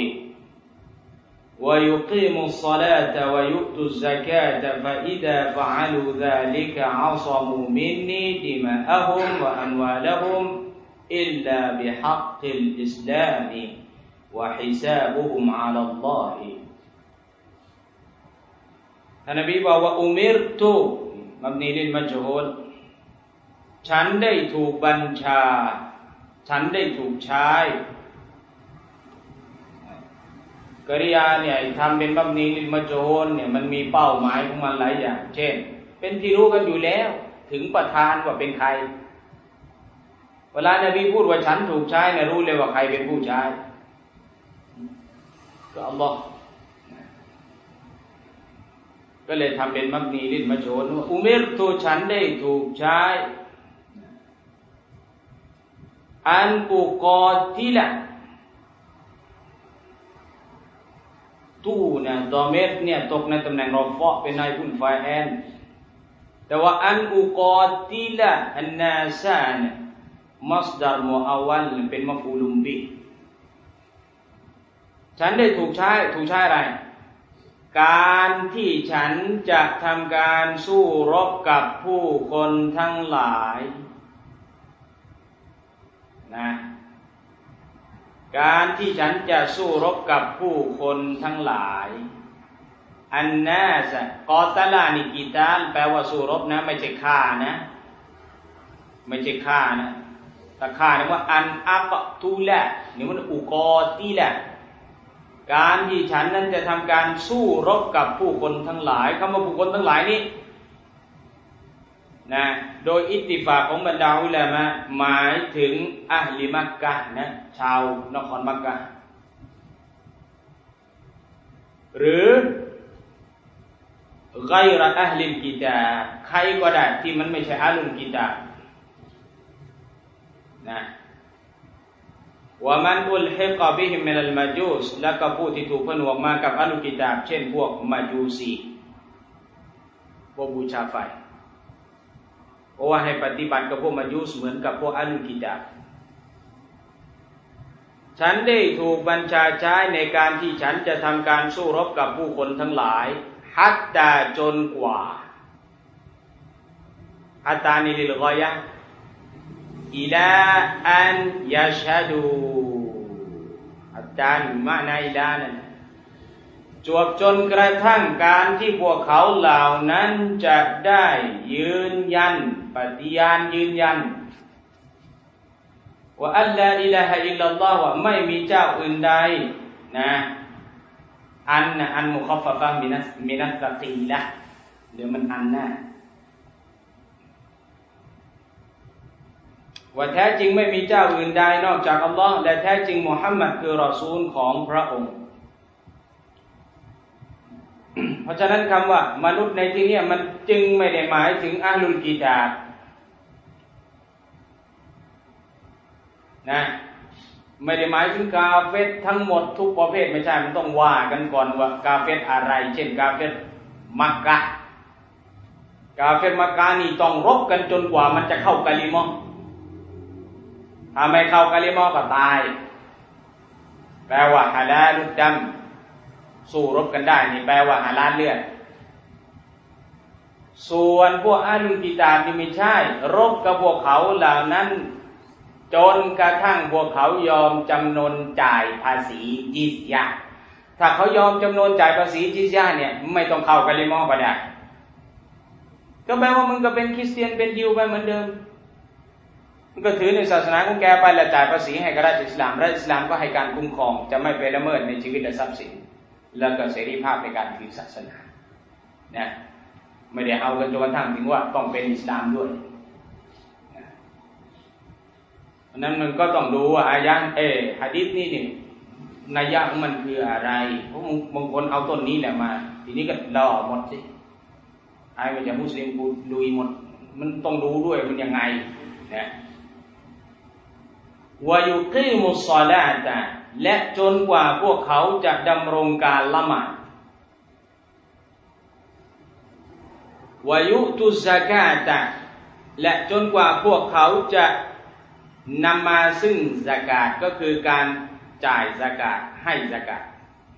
ويقيموا الصلاة ويؤتوا الزكاة فإذا فعلوا ذلك عصموا مني دماءهم وأموالهم إلا بحق الإسلام وحسابهم على اللهท่านนบีบอกว่าอุมิรตุมับนีลิลมัจฮูลฉันได้ถูกบัญชาฉันได้ถูกใช้กริยาเนี่ยทำเป็นมับนีลิลมัจฮูลเนี่ยมันมีเป้าหมายของมันหลายอย่างเช่นเป็นที่รู้กันอยู่แล้วถึงประธานว่าเป็นใครเวลานบีพูดว่าฉันถูกใช้เนี่ยรู้เลยว่าใครเป็นผู้ใช้ก็อัลลอฮ์ก็เลยทำเป็นมับนีลิลมัจฮูลอุมิรตุฉันได้ถูกใช้อันอุกอติละตู้เนี่ยดอเมตเนี่ยตกในตำแหน่งรอฟะเป็นนายคุณฟาอิลแต่ว่าอันอุกอติละอันนาซาเนี่ยมัสดาร์มุอวัลเป็นมัฟูลุมบิฉันได้ถูกใช้อะไรการที่ฉันจะทำการสู้รบกับผู้คนทั้งหลายนะการที่ฉันจะสู้รบกับผู้คนทั้งหลายอันนาสกอตลานิกิตาลแปลว่าสู้รบนะไม่ใช่ฆ่านะไม่ใช่ฆ่านะแต่ฆ่าเนี่ยว่าอันอักตุละนี่มันอุกอติละการที่ฉันนั้นจะทำการสู้รบกับผู้คนทั้งหลายคำว่าผู้คนทั้งหลายนี้นะโดยอิตติฟากของบรรดาอุลามะหมายถึงอะห์ลิมักกะฮ์นะชาวนครมักกะฮ์หรือไกรอะห์ลิลกิตาบใครก็ได้ที่มันไม่ใช่อะห์ลุลกิตาบนะว่ามันอุลฮิกะบิฮิมมินัลมาจูสและก็ผู้ที่ถูกผนวกมากับอะห์ลุลกิตาบเช่นพวกมาจูซีพวกบูชาไฟเพราะว่าให้ปฏิบัติกับพวกมาจูสเหมือนกับพวกอะห์ลุลกิตาบฉันได้ถูกบัญชาใช้ในการที่ฉันจะทำการสู้รบกับผู้คนทั้งหลายฮัตตาจนกว่าฮัตตานิลิลกอยะอิลาอันยะชฮดูฮัตตานี่มะนาอิลานั่นจวบจนกระทั่งการที่พวกเขาเหล่านั้นจะได้ยืนยันปฏิญาณยืนยันว่าอัลลอฮฺอิลาฮะอิลลัลลอฮ์ว่าไม่มีเจ้าอื่นใดนะอันมุคัฟฟะฟะมินัสตะกีละเดี๋ยวมันอันนะว่าแท้จริงไม่มีเจ้าอื่นใดนอกจากอัลลอฮ์และแท้จริงมุฮัมมัดคือรอซูลของพระองค์เพราะฉะนั้นคำว่ามนุษย์ในที่นี้มันจึงไม่ได้หมายถึงอะห์ลุลกิตาบนะไม่ได้หมายถึงกาเฟรทั้งหมดทุกประเภทไม่ใช่มันต้องว่ากันก่อนว่ากาเฟรอะไรเช่นกาเฟรมักกะกาเฟรมักกะนี่ต้องรบกันจนกว่ามันจะเข้ากะลิมะห์ถ้าไม่เข้ากะลิมะห์ก็ตายแปลว่าฮาลาลุดดัมสู้รบกันได้นี่แปลว่าฮาลาลเลือดส่วนพวกอะห์ลุลกิตาบนี่ไม่ใช่รบกับพวกเขาเหล่านั้นจนกระทั่งพวกเขายอมจำนนจ่ายภาษีจิซยะห์ถ้าเขายอมจำนนจ่ายภาษีจิซยะห์เนี่ยไม่ต้องเข้ากะลิมะห์ก็ได้ก็แปลว่ามึงก็เป็นคริสเตียนเป็นยิวไปเหมือนเดิมมึงก็ถือในศาสนาของแกไปและจ่ายภาษีให้กับรัฐอิสลามรัฐอิสลามก็ให้การคุ้มครองจะไม่ไปละเมิดในชีวิตและทรัพย์สินแล้วก็เสรีภาพในการถือศาสนานะไม่ได้เอากันจนกระทั่งถึงว่าต้องเป็นอิสลามด้วยนั้นมันก็ต้องดูว่าอายะห์หะดีษนี่นัยยะของมันคืออะไรเพราะบางคนเอาต้นนี้แหละมาทีนี้ก็ล่อหมดสิไอ้มันจะมุสลิมกูลุยหมดมันต้องดูด้วยมันยังไงนะวะยุกีมุศศอลาตะและจนกว่าพวกเขาจะดำรงการละหมาดวะยุตุซะกาตะและจนกว่าพวกเขาจะนำมาซึ่งซะกาตก็คือการจ่ายซะกาตให้ซะกาต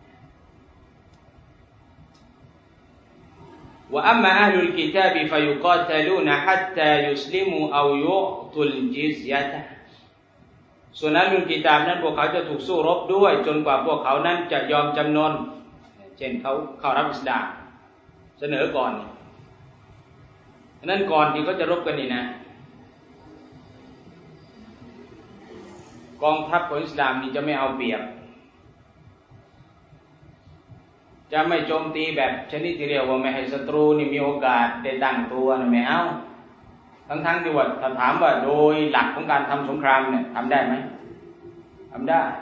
ว่าอัมมาอะห์ลุลกิตาบฟะยุกาตลูนฮัตตายุสลิมูเอายุตุลจิซยะตะส่วนอะห์ลุลกิตาบนั้นพวกเขาจะถูกสู้รบด้วยจนกว่าพวกเขานั้นจะยอมจำนนเช่นเขาเข้ารับอิสลามเสนอก่อนนั้นก่อนที่เขาจะรบกันนี่นะกองทัพของอิสลามนี่จะไม่เอาเปรียบจะไม่โจมตีแบบชนิดที่เรียกว่าไม่ให้ศัตรูนี่มีโอกาสได้ตั้งตัวนะไม่เอาทั้งที่ว่าถ้าถามว่าโดยหลักของการทำสงครามเนี่ยทำได้ไหมทำได้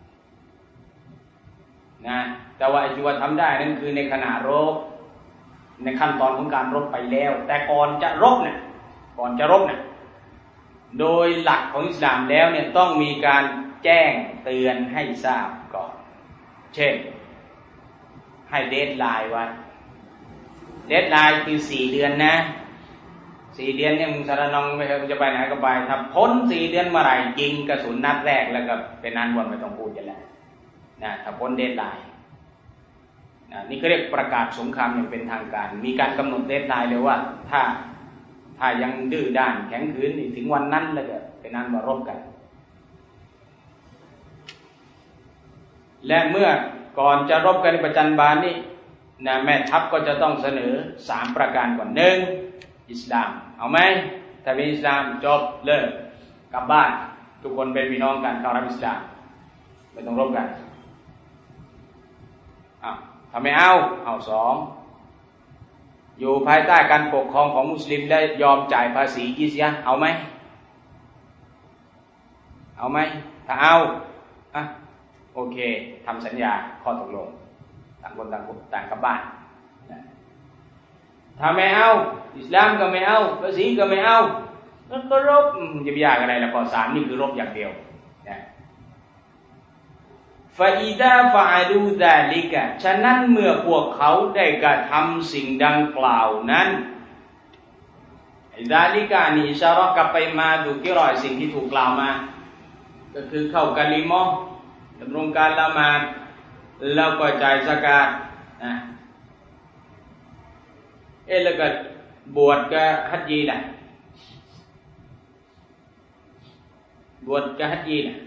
นะแต่ว่าไอ้ที่ว่าทำได้นั่นคือในขณะรบในขั้นตอนของการรบไปแล้วแต่ก่อนจะรบเนี่ยโดยหลักของอิสลามแล้วเนี่ยต้องมีการแจ้งเตือนให้ทราบก่อนเช่นให้เดดไลน์ไว้เดดไลน์คือ4 เดือนนะ4 เดือนเนี่ยมึงสารนองไม่จะไปไหนก็ไปถ้าพ้น4 เดือนเมื่อไหร่ยิงกระสุนนัดแรกแล้วก็เป็นอันวันไม่ต้องพูดกันแล้วนะถ้าพ้นเดดไลน์นี่ก็เรียกประกาศสงครามอย่างเป็นทางการมีการกำหนดเดดไลน์เลยว่าถ้ายังดื้อด้านแข็งขืนถึงวันนั้นแล้วก็เป็นอันว่ารบกันและเมื่อก่อนจะรบกันในประจันบานนี่นะแม่ทัพก็จะต้องเสนอ3 ประการก่อน1อิสลามเอาไหมถ้าเป็นอิสลามจบเลิกกลับบ้านทุกคนเป็นพี่น้องกันเข้ารับอิสลามไม่ต้องรบกันถ้าไม่เอา2อยู่ภายใต้การปกครองของมุสลิมและยอมจ่ายภาษีกิซยะห์เอาไหมถ้าเอาโอเคทำสัญญาข้อตกลงต่างคนต่างกลับบ้านถ้าไม่เอาอิสลามก็ไม่เอาภาษีก็ไม่เอาก็รบจะยากอะไรล่ะข้อ3นี่คือรบอย่างเดียวนะฟาอิดาฟาดูซาลิกะฉะนั้นเมื่อพวกเขาได้กระทำสิ่งดังกล่าวนั้นซาลิกะนี่อิชาเราะห์กลับไปมาดูกี่ร้อยสิ่งที่ถูกกล่าวมาก็คือเข้ากะลิมะห์ดำรงการละหมาดแล้วก็จ่ายซะกาตนะแล้วก็บวชกับฮัจญีนะบวชกับฮัจญีนะ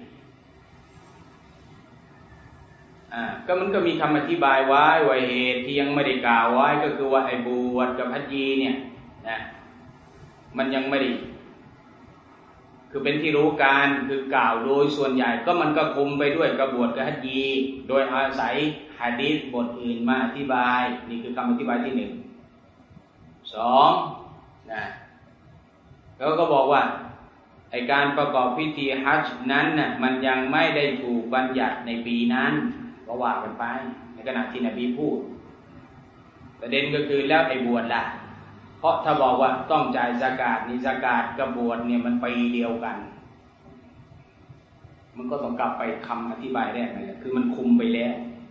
ก็มันก็มีคำอธิบายไว้ว่าเหตุที่ยังไม่ได้กล่าวไว้ก็คือว่าไอ้บวชกับฮัจญีเนี่ยนะมันยังไม่ได้คือเป็นที่รู้การคือกล่าวโดยส่วนใหญ่ก็มันก็คุมไปด้วยกระบวชกับฮัจญีโดยอาศัยหะดีษบทอื่นมาอธิบายนี่คือคำอธิบายที่1 2นะแล้วก็บอกว่าไอ้การประกอบพิธีฮัจญ์นั้นน่ะมันยังไม่ได้ถูกบัญญัติในปีนั้นก็ว่ากันไปในขณะที่นบีพูดประเด็นก็คือแล้วไอ้บวชล่ะเพราะถ้าบอกว่าต้องจ่ายซะกาตนี่ซะกาตกับบวชเนี่ยมันปีเดียวกันมันก็ต้องกลับไปคำอธิบายแรกนั่นแหละคือมันคุมไปแล้ว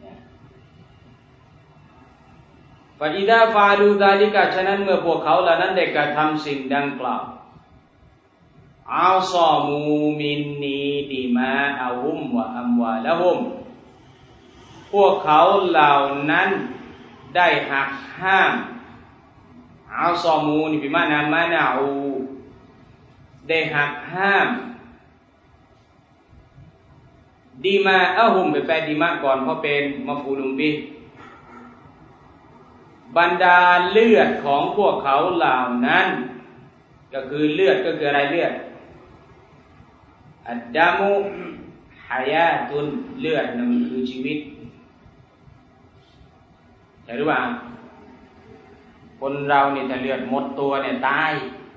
ฟาอิดาฟาลูซาลิกะฉะนั้นเมื่อพวกเขาเหล่านั้นได้กระทำสิ่งดังกล่าวอัลซอมูมินนีดิมาอะฮุมวะอัมวาละฮุมพวกเขาเหล่านั้นได้หักห้ามอัลซอมูนี่บิมานะมานะอูได้หักห้ามดิมาอะฮุมไปแปลดิมาก่อนเพราะเป็นมะฟูลุมบิบรรดาเลือดของพวกเขาเหล่านั้นก็คือเลือดก็คืออะไรเลือดอัดดามุฮายาตุนเลือดนั่นคือชีวิตเห็นหรือเปล่าคนเราเนี่ยถ้าเลือดหมดตัวเนี่ยตาย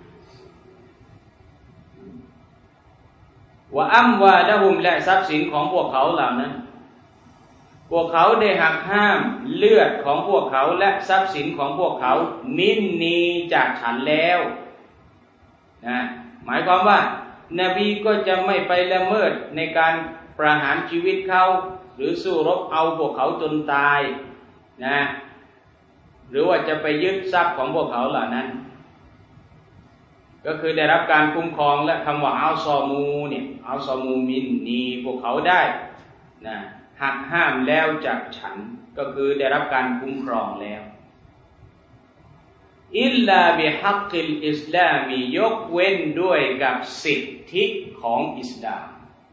ว่าอัมวาละฮุมและทรัพย์สินของพวกเขาเหล่านั้นพวกเขาได้หักห้ามเลือดของพวกเขาและทรัพย์สินของพวกเขามินนีจากฉันแล้วนะหมายความว่านบีก็จะไม่ไปละเมิดในการประหารชีวิตเขาหรือสู้รบเอาพวกเขาจนตายนะหรือว่าจะไปยึดทรัพย์ของพวกเขาเหล่านั้นก็คือได้รับการคุ้มครองและคำว่าอัลซอมูเนี่ยอัลซอมูมินนีพวกเขาได้นะหักห้ามแล้วจากฉันก็คือได้รับการคุ้มครองแล้วอิลลาบิฮักกิลอิสลามียกเว้นด้วยกับสิทธิของอิสลาม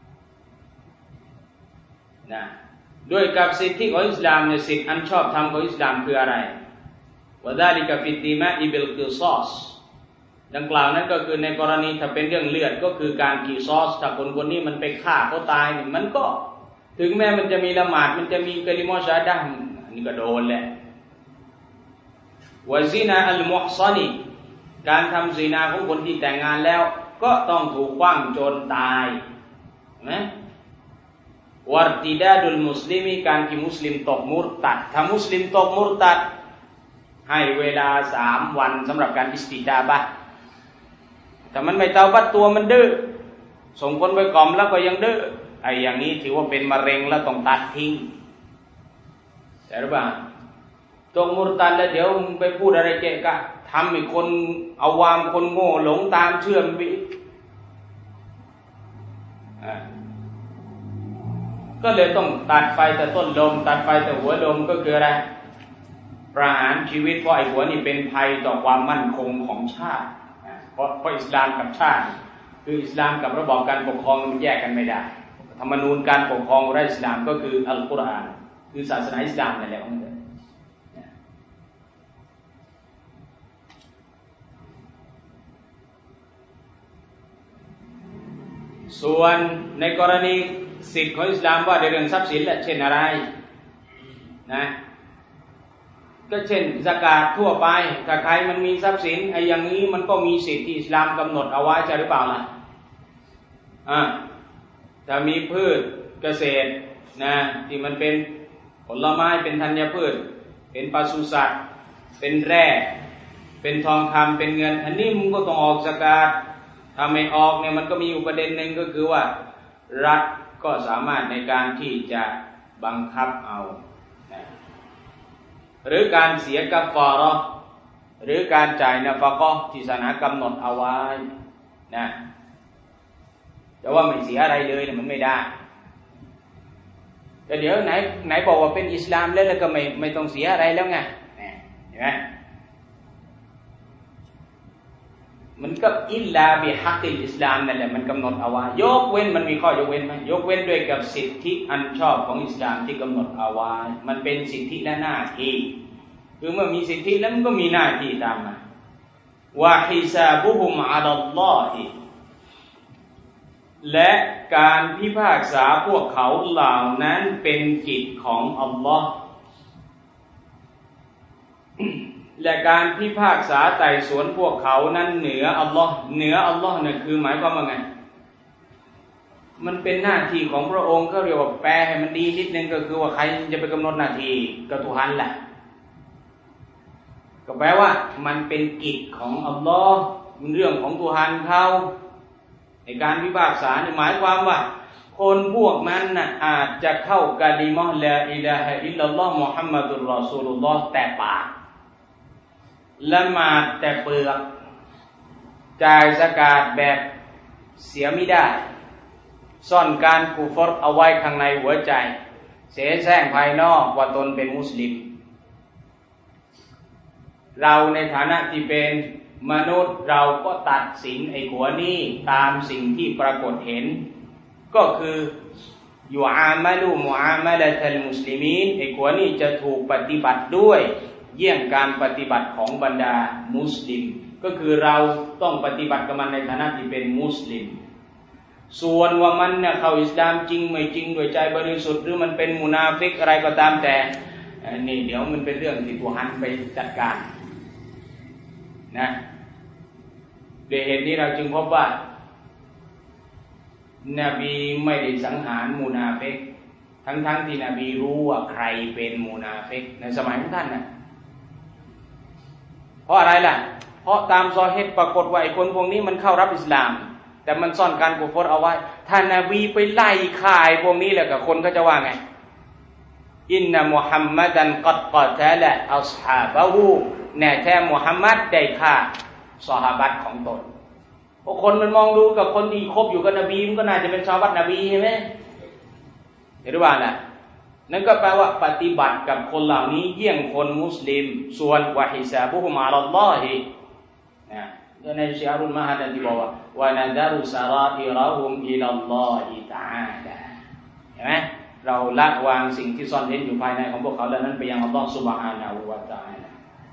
นะด้วยกับสิทธิของอิสลามเนี่ยสิทธิอันชอบธรรมของอิสลามคืออะไรวะซาลิกะฟิดดิมาอิบิลกิซอสดังกล่าวนั้นก็คือในกรณีถ้าเป็นเรื่องเลือดก็คือการกิซอสถ้าคนนี้มันไปฆ่าเขาตายเนี่ยมันก็ถึงแม้มันจะมีละหมาดมันจะมีกะลิมะชะฮาดะห์อันนี้ก็โดนแหละวะซินาอัลมุฮซานีการทำซินาของคนที่แต่งงานแล้วก็ต้องถูกขว้างโจรตายนะวัรติดาดุลมุสลิมีการที่มุสลิมตกมุรตัดถ้ามุสลิมตกมุรตัดให้เวลา3 วันสำหรับการอิสติจาบะห์แต่มันไม่เตาบัดตัวมันดื้อส่งคนไปกล่อมแล้วก็ยังดื้อไอ้อย่างนี้ถือว่าเป็นมะเร็งแล้วต้องตัดทิ้งแต่หรือเปล่าตรงมุรตัดแล้วเดี๋ยวไปพูดอะไรเจ๊กะทำให้คนเอาวามคนโง่หลงตามเชื่อมไปก็เลยต้องตัดไฟแต่ต้นลมตัดไฟแต่หัวลมก็คืออะไรประหารชีวิตเพราะไอ้หัวนี่เป็นภัยต่อความมั่นคงของชาติเพราะอิสลามกับชาติคืออิสลามกับระบอบการปกครองมันแยกกันไม่ได้ธรรมนูญการปกครองของอิสลามก็คืออัลกุรอานคือศาสนาอิสลามนั่นแหละส่วนในกรณีสิทธิของอิสลามว่าในเรื่องทรัพย์สินและเช่นอะไรนะก็เช่นซะกาตทั่วไปถ้าใครมันมีทรัพย์สินไอ้อย่างนี้มันก็มีสิทธิที่อิสลามกำหนดเอาไว้ใช่หรือเปล่าล่ะถ้ามีพืชเกษตรนะที่มันเป็นผลไม้เป็นธัญพืชเป็นปศุสัตว์เป็นแร่เป็นทองคำเป็นเงินอันนี้มันก็ต้องออกซะกาตถ้าไม่ออกเนี่ยมันก็มีอยู่ประเด็นหนึ่งก็คือว่ารัฐก็สามารถในการที่จะบังคับเอานะหรือการเสียกัฟฟาเราะห์หรือการจ่ายนะฟะกอฮ์ที่ศาสนากำหนดเอาไว้นะแต่ว่าไม่เสียอะไรเลยเนี่ยมันไม่ได้แต่เดี๋ยวไหนบอกว่าเป็นอิสลามแล้วก็ไม่ต้องเสียอะไรแล้วไงเห็นไหมมันก็อิลลาบิฮักติลอิสลามนั่นแหละมันกำหนดเอาไว้ยกเว้นมันมีข้อยกเว้นไหมยกเว้นด้วยกับสิทธิอันชอบของอิสลามที่กำหนดเอาไว้มันเป็นสิทธิและหน้าที่คือเมื่อมีสิทธิแล้วมันก็มีหน้าที่ตามมาวะฮิซาบุฮุมอะลัลลอฮิและการพิพากษาพวกเขาเหล่านั้นเป็นกิจของอัลลอฮ์และการพิพากษาไต่สวนพวกเขานั้นเหนืออัลลอฮ์เนี่ยคือหมายความว่าไงมันเป็นหน้าที่ของพระองค์ก็เรียกว่าแปลให้มันดีนิดนึงก็คือว่าใครจะไปกำหนดหน้าที่ก็ทุฮันแหละก็แปลว่ามันเป็นกิจของอัลลอฮ์เป็นเรื่องของทุฮันเขาในการพิพากษาเนี่ยหมายความว่าคนพวกนั้นน่ะอาจจะเข้ากะลิมะฮ์ลาอิลาฮะอิลลัลลอฮ์มุฮัมมัดุรรอซูลุลลอฮ์แต่ปากละหมาดแต่เปลือกจ่ายซะกาตแบบเสียไม่ได้ซ่อนการกุฟรเอาไว้ข้างในหัวใจเสแสร้งภายนอกว่าตนเป็นมุสลิมเราในฐานะที่เป็นมนุษย์เราก็ตัดสินไอ้หัวนี้ตามสิ่งที่ปรากฏเห็นก็คือยูอามาลูมุอามาละตัลมุสลิมีนไอ้หัวนี้จะถูกปฏิบัติด้วยเยี่ยงการปฏิบัติของบรรดามุสลิมก็คือเราต้องปฏิบัติกับมันในฐานะที่เป็นมุสลิมส่วนว่ามันเนี่ยเข้าอิสลามจริงไม่จริงด้วยใจบริสุทธิ์หรือมันเป็นมุนาฟิกอะไรก็ตามแต่นี่เดี๋ยวมันเป็นเรื่องที่ตุฮันไปจัดการนะด้วยเหตุนี้เราจึงพบว่านบีไม่ได้สังหารมุนาฟิกทั้งที่นบีรู้ว่าใครเป็นมุนาฟิกในสมัยของท่านนะเพราะอะไรล่ะเพราะตามซอฮีฮ์ปรากฏว่าไอ้คนพวกนี้มันเข้ารับอิสลามแต่มันซ่อนการกุฟรเอาไว้ถ้านบีไปไล่ฆ่าไอ้พวกนี้แล้วก็คนก็จะว่าไงอินนะมุฮัมมัดันกัดกอตะละอัศฮาบะฮูแน่แท้มุฮัมมัดได้ฆ่าซอฮาบะห์ของตนพวกคนมันมองดูกับคนที่คบอยู่กับนบีมันก็น่าจะเป็นซอฮาบะห์นบีใช่ไหมเห็นหรือเปล่าล่ะนั่นก็แปลว่าปฏิบัติกับคนเหล่านี้เยี่ยงคนมุสลิมส่วนวะฮิซาบุฮุมอะลัลลอฮินะในชิอารุลมะฮัดที่บอกว่าวะนัดารุซาราอิเราะฮุมอิลัลลอฮิตะอาลาเห็นไหมเราละวางสิ่งที่ซ่อนเร้นอยู่ภายในของพวกเขาแล้วนั้นไปยังอัลลอฮฺซุบฮานะฮูวะตะอาลา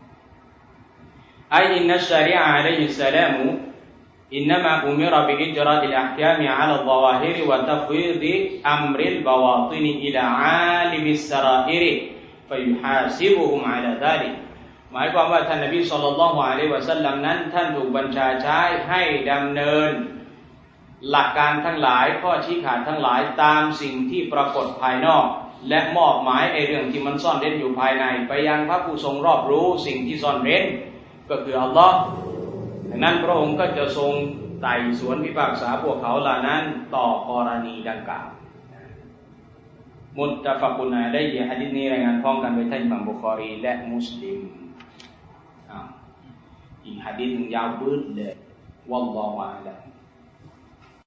อินนัชชะรีอะฮ์อะลัยฮิสสลามุإنما أمر بإجراء الأحكام على الظواهر وتفويض أمر البواطن إلى عالم السرائر فيحاسبهم على ذلك หมายความว่าท่านนบีศ็อลลัลลอฮุอะลัยฮิวะซัลลัมนั้นท่านถูกบัญชาใช้ให้ดำเนินหลักการทั้งหลายข้อชี้ขาดทั้งหลายตามสิ่งที่ปรากฏภายนอกและมอบหมายไอ้เรื่องที่มันซ่อนเร้นอยู่ภายในไปยังพระผู้ทรงรอบรู้สิ่งที่ซ่อนเร้นก็คืออัลลอฮ์ดังนั้นพระองค์ก็จะทรงไต่สวนพิพากษาพวกเขาเหล่านั้นต่อกรณีดังกล่าวมุตตะฟักุนอะลัยฮิหะดีษนี้รายงานพ้องกันโดยท่านอิหม่ามบุคอรีและมุสลิมอีกหะดีษหนึ่งยาวบึ้ดเลยวัลลอฮุอะลัม